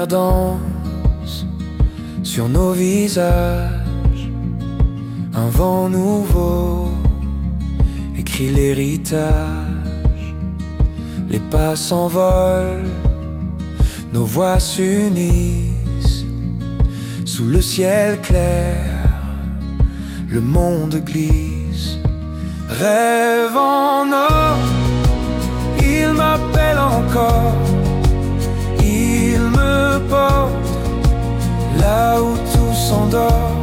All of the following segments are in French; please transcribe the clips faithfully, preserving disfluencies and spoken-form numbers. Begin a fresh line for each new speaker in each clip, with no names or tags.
lumière danse sur nos visages. Un vent nouveau écrit l'héritage. Les pas s'envolent, nos voix s'unissent. Sous le ciel clair, le monde glisse. Rêve en or, il m'appelle encore. Il me porte là où tout s'endort.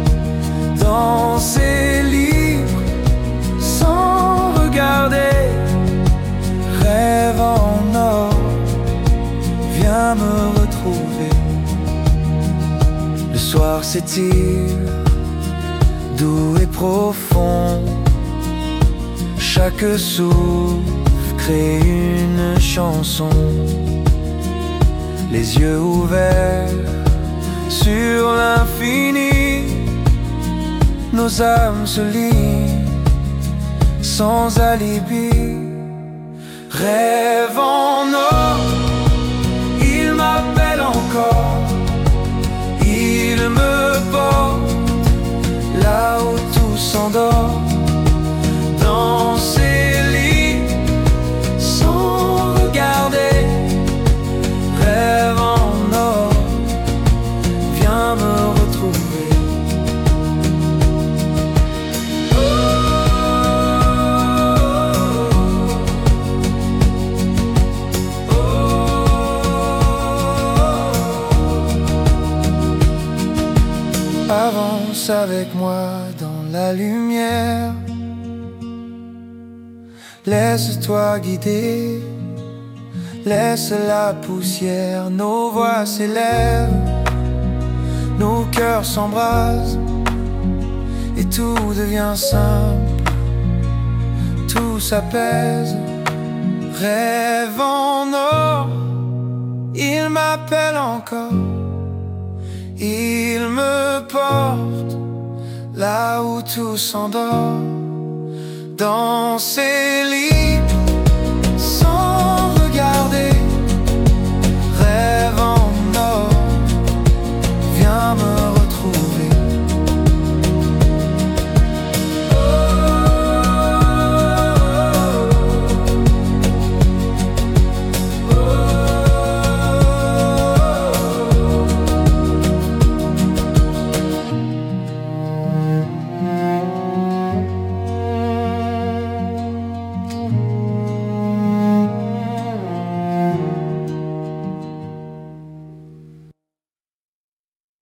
Danser libre sans regarder. Rêve en or, viens me retrouver. Le soir s'étire, doux et profond. Chaque souffle crée une chanson. Les yeux ouverts sur l'infini, nos âmes se lient sans alibi. Rêve en or, il m'appelle encore. Il me porte là où tout s'endort. Danser libre sans regarder. Rêve en or, viens me retrouver. Oh, oh, oh, oh. Avance avec moi dans la lumière. Laisse-toi guider, laisse la poussière, nos voix s'élèvent, nos cœurs s'embrasent, et tout devient simple, tout s'apaise. Rêve en or, il m'appelle encore, il me porte là où tout s'endort. Dans ses lits